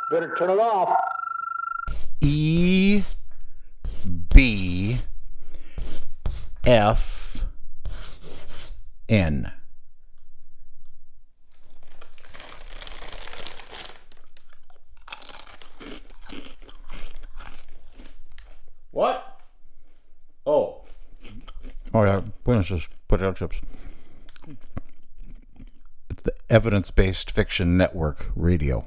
Better turn it off. E B F N. What? Oh. Oh yeah, buenos dias, potato chips. It's the Evidence-Based Fiction Network Radio.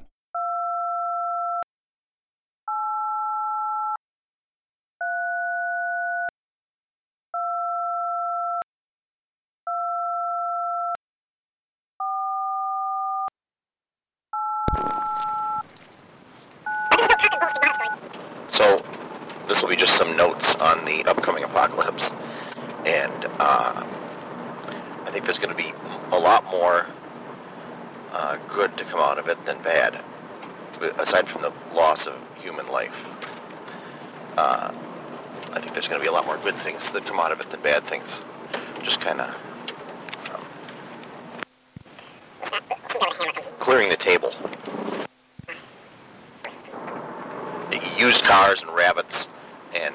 So, this will be just some notes on the upcoming apocalypse. And I think there's going to be a lot more good to come out of it than bad, aside from the loss of human life. I think there's going to be a lot more good things that come out of it than bad things. Just kind of clearing the table. Used cars and rabbits and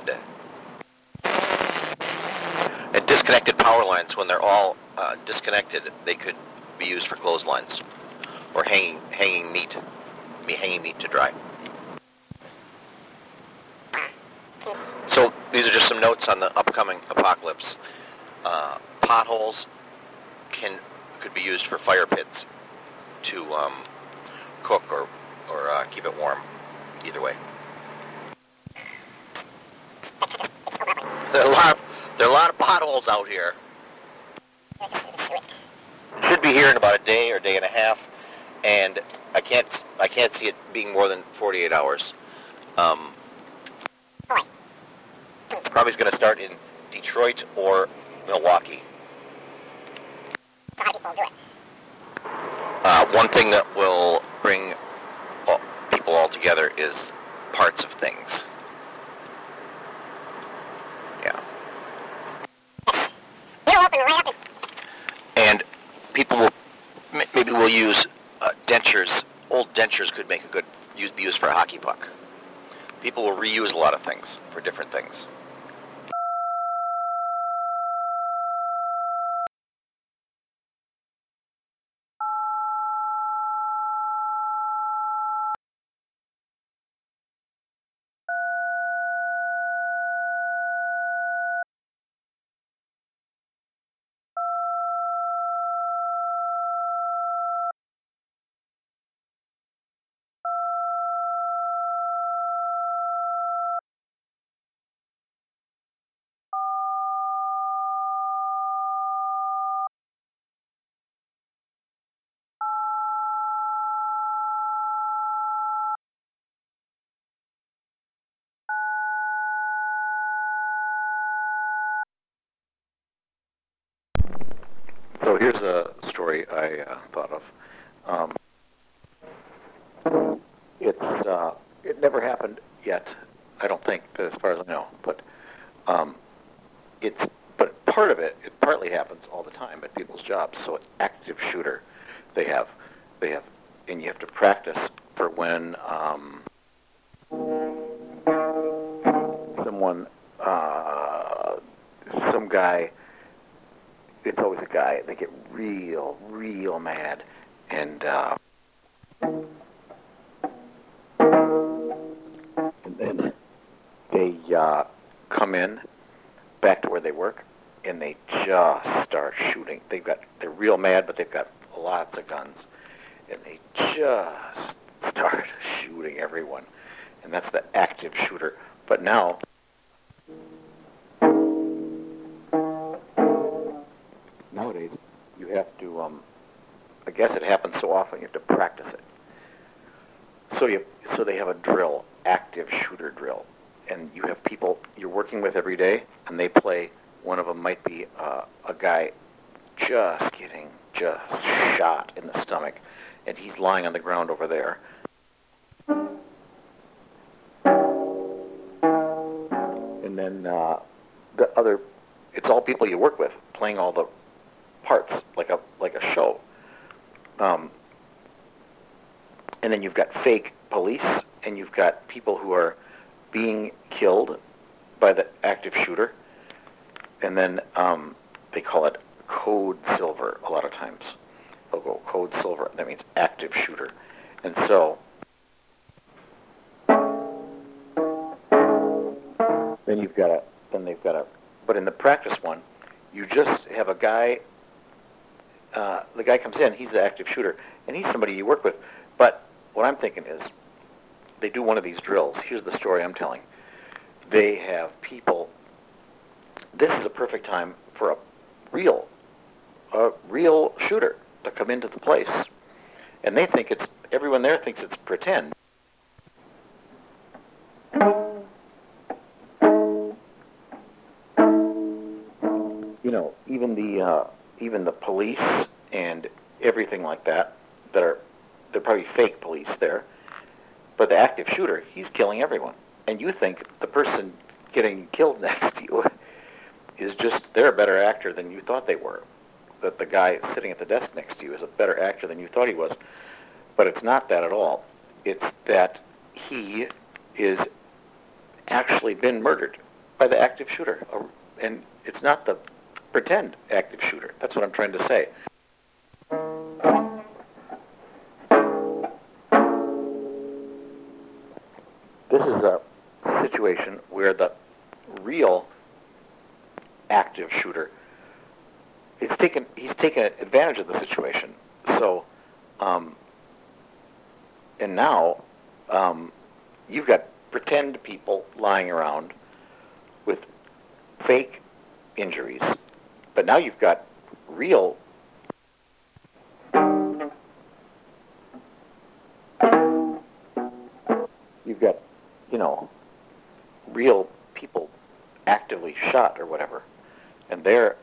disconnected power lines. When they're all disconnected, they could be used for clotheslines or hanging meat to dry. So these are just some notes on the upcoming apocalypse. Potholes could be used for fire pits to cook or keep it warm. Either way. There are a lot of potholes out here. Should be here in about a day or day and a half, and I can't see it being more than 48 hours. Probably going to start in Detroit or Milwaukee. So how do people do it? One thing that will bring people all together is parts of things. Yeah. It'll open right up. And people will use dentures. Old dentures could be used for a hockey puck. People will reuse a lot of things for different things. So here's a story I thought of. It never happened yet, I don't think, as far as I know. But part of it partly happens all the time at people's jobs. So active shooter, they have, and you have to practice for when some guy. It's always a guy. They get real mad, and then they come in back to where they work, and they just start shooting. They're real mad, but they've got lots of guns, and they just start shooting everyone, and that's the active shooter. But now, nowadays, you have to, I guess it happens so often, you have to practice it. So they have a drill, active shooter drill, and you have people you're working with every day, and they play. One of them might be a guy just getting shot in the stomach, and he's lying on the ground over there. And then the other, it's all people you work with playing all the parts like a show. And then you've got fake police and you've got people who are being killed by the active shooter, and then they call it code silver a lot of times. They'll go code silver, that means active shooter. And so then they've got a, but in the practice one, you just have a guy, the guy comes in, he's the active shooter, and he's somebody you work with. But what I'm thinking is, they do one of these drills. Here's the story I'm telling. They have people, this is a perfect time for a real shooter to come into the place. And they think everyone there thinks it's pretend. You know, even the police and everything like that, they're probably fake police there. But the active shooter, he's killing everyone. And you think the person getting killed next to you is just, they're a better actor than you thought they were. That the guy sitting at the desk next to you is a better actor than you thought he was. But it's not that at all. It's that he is actually been murdered by the active shooter. And it's not the pretend active shooter. That's what I'm trying to say. This is a situation where the real active shooter, he's taken advantage of the situation. So, and now you've got pretend people lying around with fake injuries, but now you've got real. You've got, real people actively shot or whatever, and they're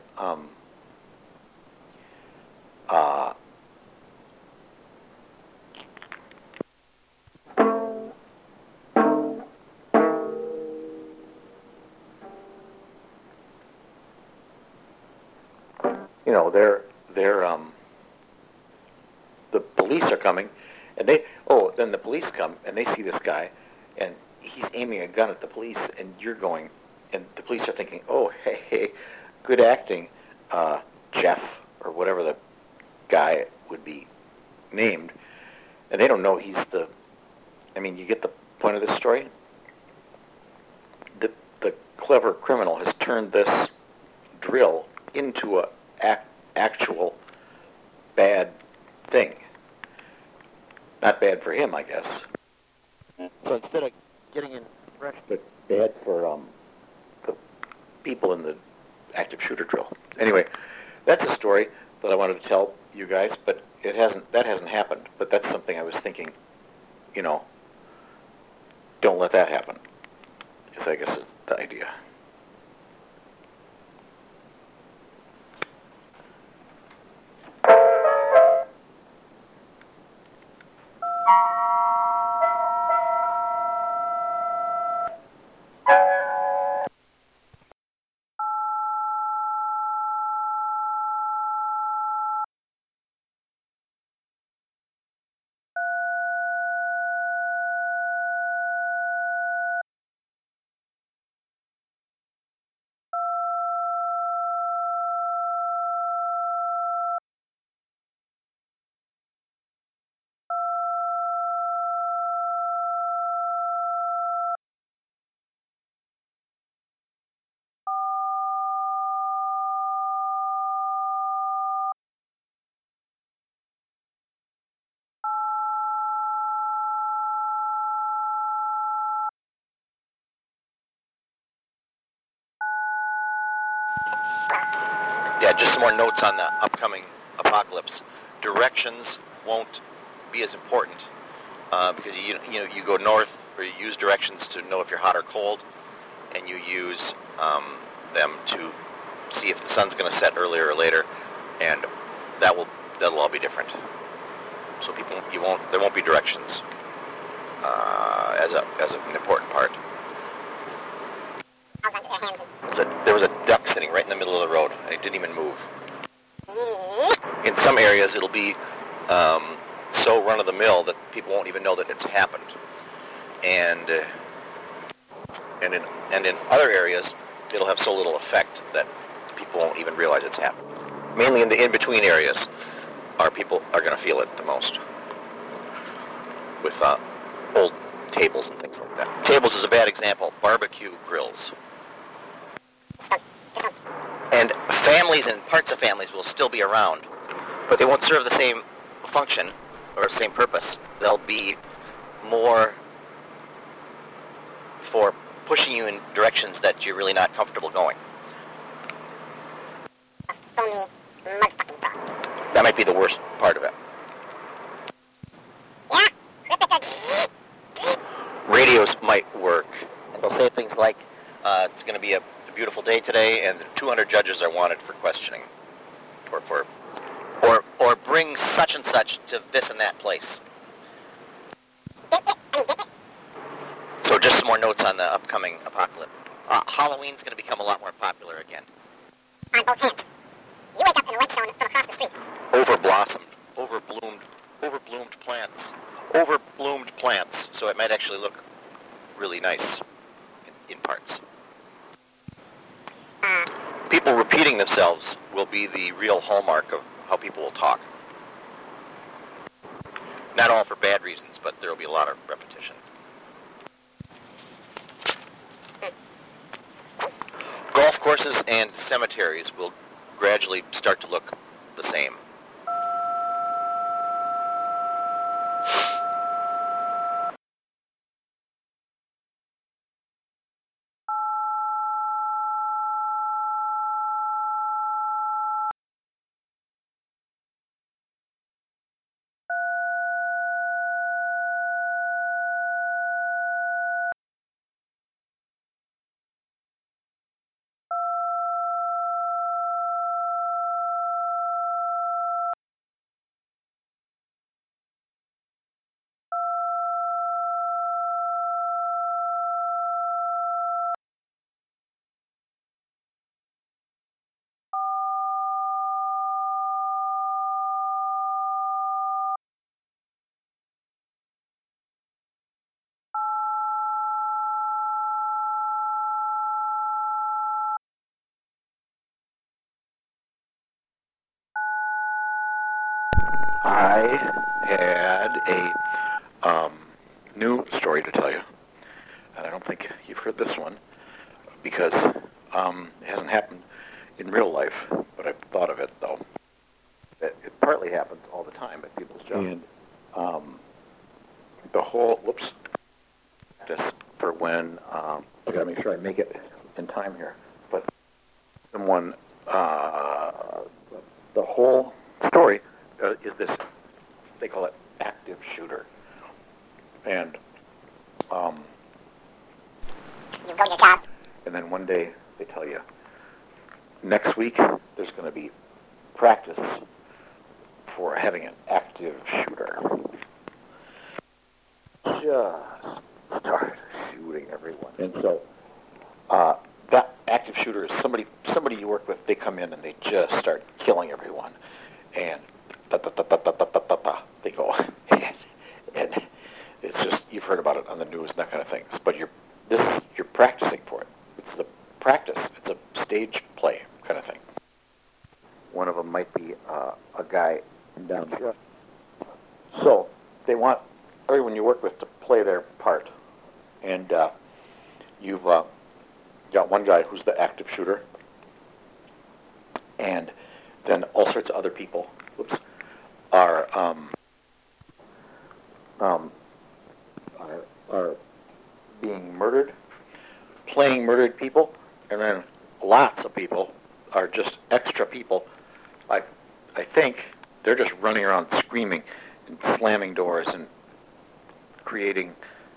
the police are coming, and then the police come and they see this guy, and he's aiming a gun at the police, and you're going, and the police are thinking, oh, hey, good acting, Jeff, or whatever the guy would be named, and they don't know he's you get the point of this story? The clever criminal has turned this drill into a actual bad thing. Not bad for him, I guess. So instead of getting in fresh, but bad for the people in the active shooter drill. Anyway, that's a story that I wanted to tell you guys, but that hasn't happened. But that's something I was thinking, don't let that happen. I guess is the idea. Yeah, just some more notes on the upcoming apocalypse. Directions won't be as important because you go north, or you use directions to know if you're hot or cold, and you use them to see if the sun's going to set earlier or later, and that'll all be different. So there won't be directions as an important part. There was a duck sitting right in the middle of the road, and it didn't even move. In some areas, it'll be so run-of-the-mill that people won't even know that it's happened. And in other areas, it'll have so little effect that people won't even realize it's happened. Mainly in the in-between areas, people are going to feel it the most. With old tables and things like that. Tables is a bad example. Barbecue grills. And families and parts of families will still be around, but they won't serve the same function or same purpose. They'll be more for pushing you in directions that you're really not comfortable going. That might be the worst part of it. Radios might work. They'll say things like, it's going to be a beautiful day today, and 200 judges are wanted for questioning, or bring such and such to this and that place. So just some more notes on the upcoming apocalypse. Halloween's going to become a lot more popular again. On both hands. You wake up and the light's showing from across the street. Overblossomed, overbloomed plants. So it might actually look really nice in parts. People repeating themselves will be the real hallmark of how people will talk. Not all for bad reasons, but there will be a lot of repetition. Golf courses and cemeteries will gradually start to look the same. I had a new story to tell you, and I don't think you've heard this one because it hasn't happened in real life, but I've thought of it, though. It partly happens all the time at people's jobs. And the whole, practice for when, I gotta make sure I make it in time here, but someone, the whole story is this, they call it active shooter. And, You go to your job. and then one day they tell you, next week there's going to be practice for having an active shooter. Just start shooting everyone. And so that active shooter is somebody you work with. They come in and they just start killing everyone, and they go, and it's just, you've heard about it on the news and that kind of things. But you're practicing for it. It's the practice. It's a stage play kind of thing. One of them might be a guy down here. So they want everyone you work with to play their part, and you've got one guy who's the active shooter, and then all sorts of other people are being murdered, playing murdered people, and then lots of people are just extra people. Like, I think they're just running around screaming and slamming doors and creating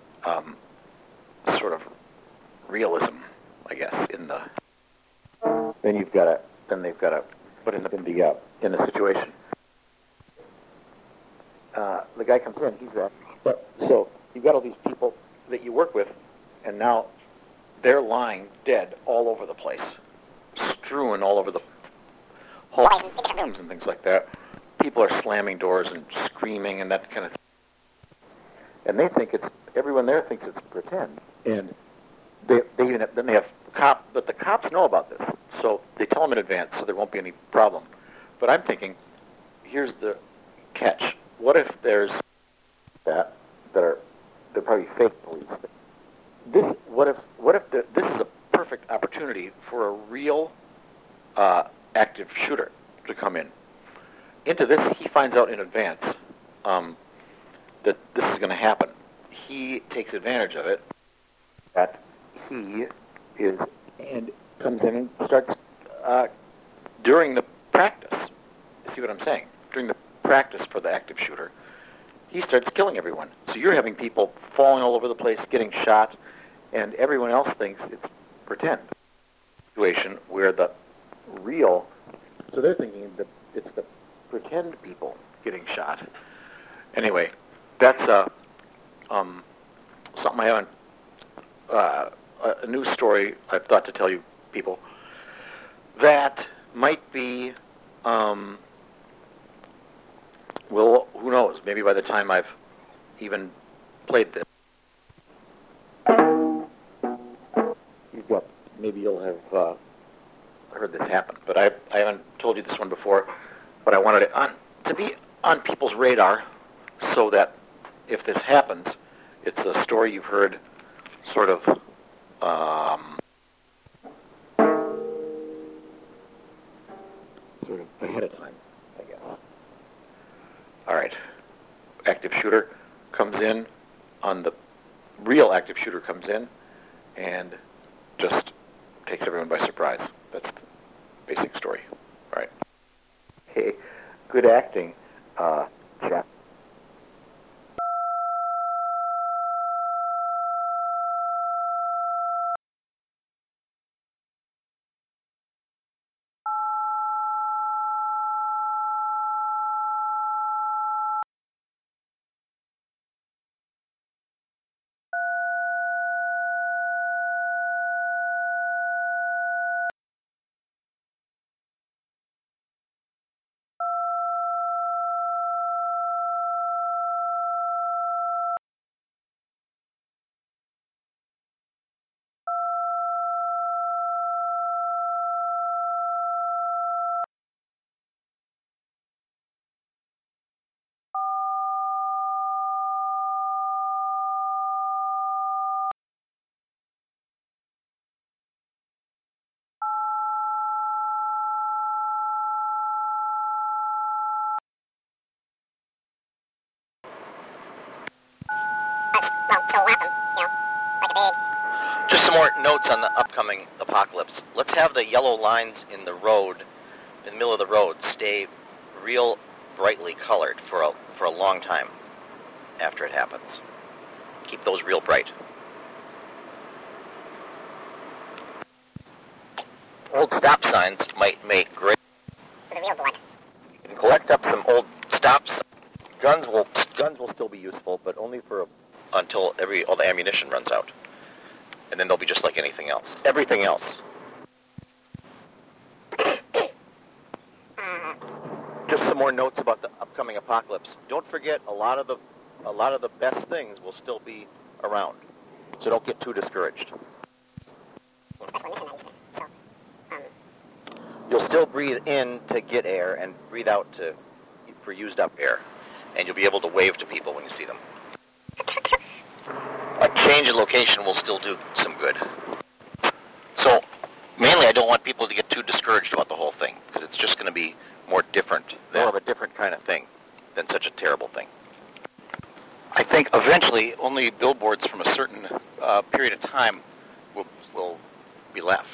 sort of realism, I guess, in the. Then they've got to put in the situation. The guy comes in, he's there. So you've got all these people that you work with, and now they're lying dead all over the place, strewn all over the halls and things like that. People are slamming doors and screaming and that kind of thing. and they think everyone there thinks it's pretend, and then they have but the cops know about this, so they tell them in advance, so there won't be any problem. But I'm thinking, here's the catch: what if there's they're probably fake police? What if this is a perfect opportunity for a real active shooter to come in? Into this, he finds out in advance that this is going to happen. He takes advantage of it. That he is and comes in and starts during the practice. You see what I'm saying? During the practice for the active shooter, he starts killing everyone. So you're having people falling all over the place, getting shot, and everyone else thinks it's pretend. Situation where the real, so they're thinking that it's the pretend people getting shot. Anyway, that's something I haven't, a news story I've thought to tell you people. That might be, well, who knows? Maybe by the time I've even played this, maybe you'll have heard this happen. But I haven't told you this one before, but I wanted it to be on people's radar so that if this happens, it's a story you've heard sort of ahead of time, I guess. All right. Active shooter comes in the real active shooter comes in and just takes everyone by surprise. That's the basic story. All right. Hey, good acting, chap. Well, so will happen, like a big... Just some more notes on the upcoming apocalypse. Let's have the yellow lines in the road, in the middle of the road, stay real brightly colored for a long time after it happens. Keep those real bright. Old stop signs might make great. The real blood. You can collect up some old stops. Guns will still be useful, but only until all the ammunition runs out. And then they'll be just like anything else. Everything else. Just some more notes about the upcoming apocalypse. Don't forget, a lot of the best things will still be around. So don't get too discouraged. Special mission, I used to. So, You'll still breathe in to get air and breathe out for used up air. And you'll be able to wave to people when you see them. A change in location will still do some good. So, mainly I don't want people to get too discouraged about the whole thing, because it's just going to be more of a different kind of thing than such a terrible thing. I think eventually only billboards from a certain period of time will be left.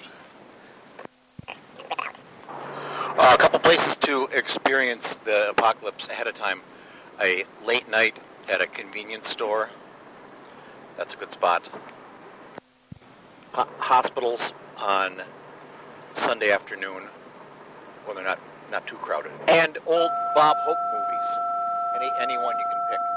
A couple places to experience the apocalypse ahead of time. A late night at a convenience store. That's a good spot. Hospitals on Sunday afternoon when they're not too crowded. And old Bob Hope movies. Anyone you can pick.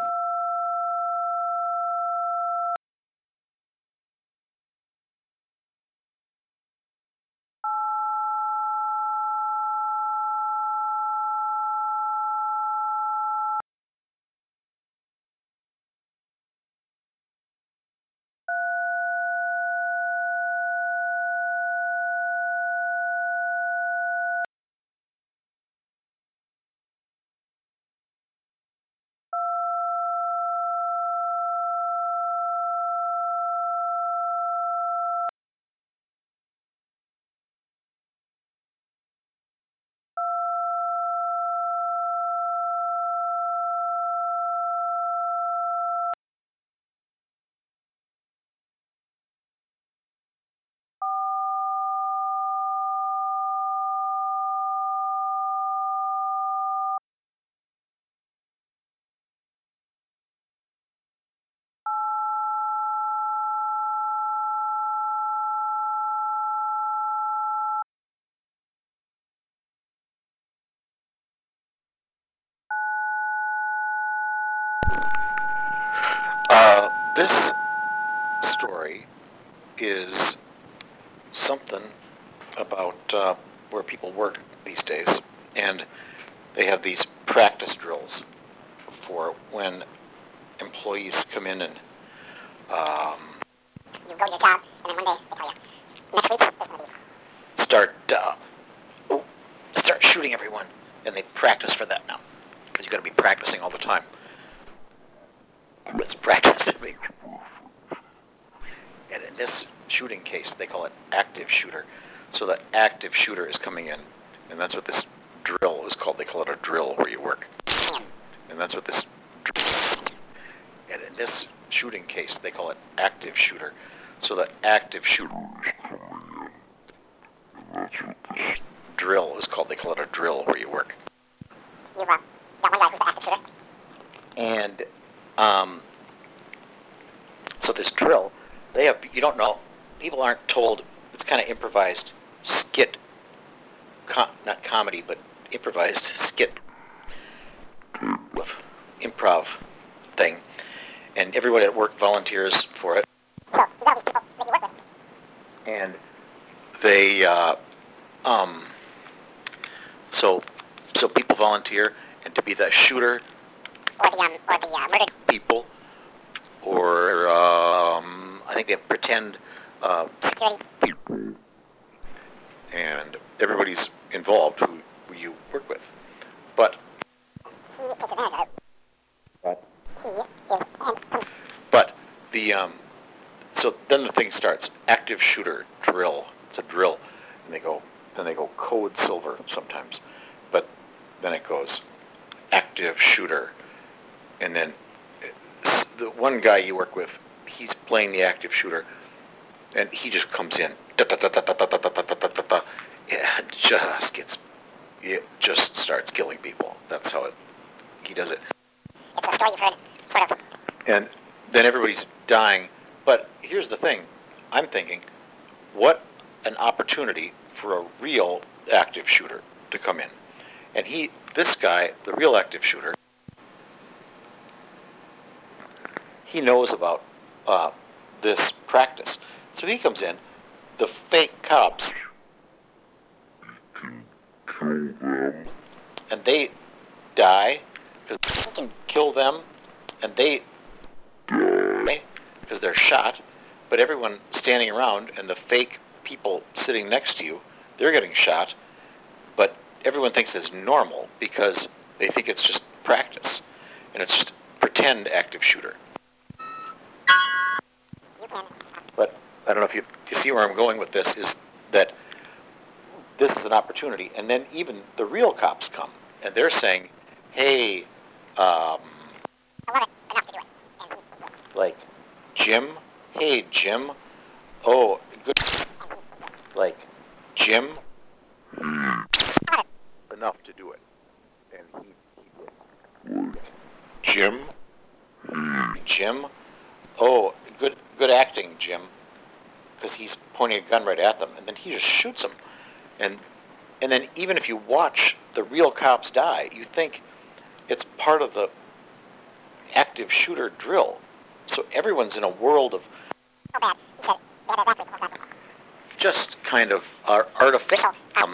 This story is something about where people work these days, and they have these practice drills for when employees come in and You go to your job, and then one day they tell you, next week there's going to be start shooting everyone, and they practice for that now, because you got to be practicing all the time. It's practice. And in this shooting case, they call it active shooter. So the active shooter is coming in, and that's what this drill is called. They call it a drill where you work. And that's what this. And in this shooting case, they call it active shooter. So the active shooter drill is called. They call it a drill where you work. You got one guy who's the active shooter. And so this drill, you don't know, people aren't told, it's kind of improvised skit, not comedy, but improvised skit with improv thing. And everybody at work volunteers for it. So, you got all these people that you work with. And they, so people volunteer, and to be the shooter, Or the murdered. people, or I think they pretend Security. and everybody's involved who you work with. But He takes advantage of it. What? He is, and but the so then the thing starts. Active shooter drill. It's a drill, and they go code silver sometimes, but then it goes active shooter, and then the one guy you work with, he's playing the active shooter, and he just comes in. It just starts killing people. That's how he does it. it's a story you've heard, sort of. And then everybody's dying. But here's the thing. I'm thinking, what an opportunity for a real active shooter to come in. And this guy, the real active shooter, he knows about this practice. So he comes in, the fake cops, and they die because he can kill them, and they die because they're shot, but everyone standing around and the fake people sitting next to you, they're getting shot, but everyone thinks it's normal because they think it's just practice, and it's just pretend active shooter. You can. But I don't know if you see where I'm going with this, is that this is an opportunity, and then even the real cops come, and they're saying, hey, I love it enough to do it. And he will. like, Jim, hey, Jim, oh, good, like, Jim, enough to do it, and he did. Jim, oh, good acting, Jim, because he's pointing a gun right at them, and then he just shoots them, and then even if you watch the real cops die, you think it's part of the active shooter drill. So everyone's in a world of So bad. He said, bad as last week. just kind of artificial,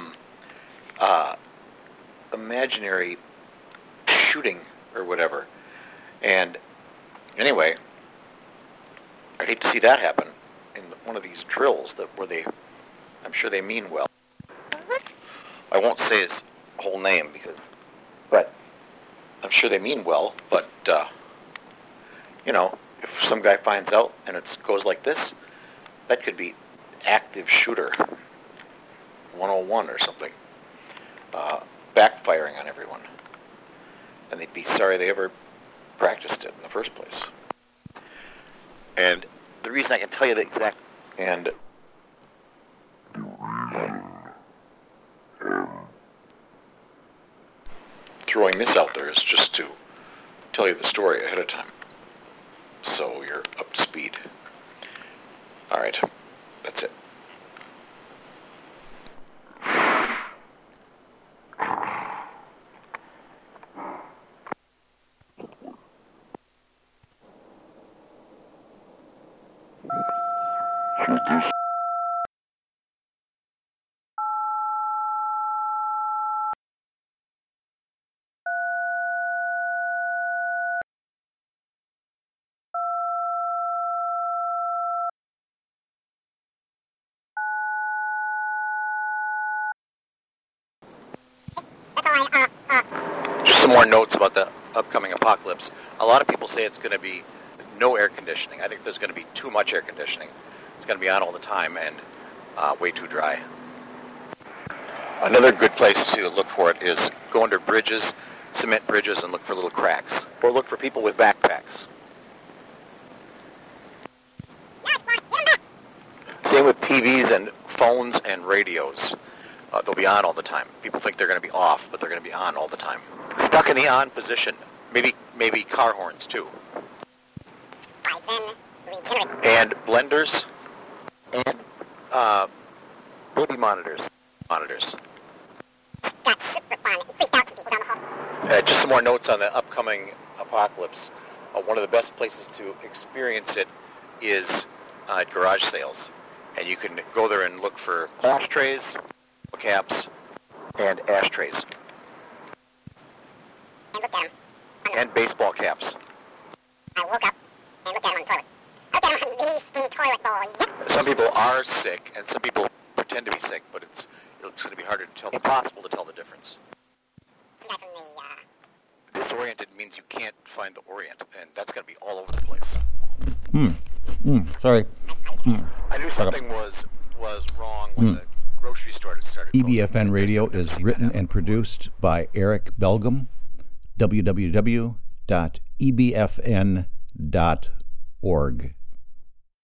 imaginary shooting or whatever. And anyway, I'd hate to see that happen in one of these drills where I'm sure they mean well. I won't say his whole name but I'm sure they mean well, but, if some guy finds out and it goes like this, that could be active shooter 101 or something, backfiring on everyone. And they'd be sorry they ever practiced it in the first place. And the reason I can tell you the exact, and throwing this out there is just to tell you the story ahead of time, so you're up to speed. All right, that's it. Just some more notes about the upcoming apocalypse. A lot of people say it's going to be no air conditioning. I think there's going to be too much air conditioning. It's going to be on all the time and way too dry. Another good place to look for it is go under bridges, cement bridges, and look for little cracks. Or look for people with backpacks. Same with TVs and phones and radios. They'll be on all the time. People think they're going to be off, but they're going to be on all the time. Stuck in the on position. Maybe car horns too. And blenders and baby monitors. Just some more notes on the upcoming apocalypse. One of the best places to experience it is at garage sales. And you can go there and look for ashtrays, caps, and ashtrays. And looked at him. And baseball caps. I woke up and looked at him on the toilet. Looked at him on the skin toilet bowl. Yep. Some people are sick, and some people pretend to be sick, but it's going to be harder to tell, impossible to tell the difference. Some guy from the, Disoriented means you can't find the orient, and that's going to be all over the place. Sorry. I knew something was wrong when the grocery store started closing. EBFN Radio is written and produced by Eric Belgum. www.ebfn.org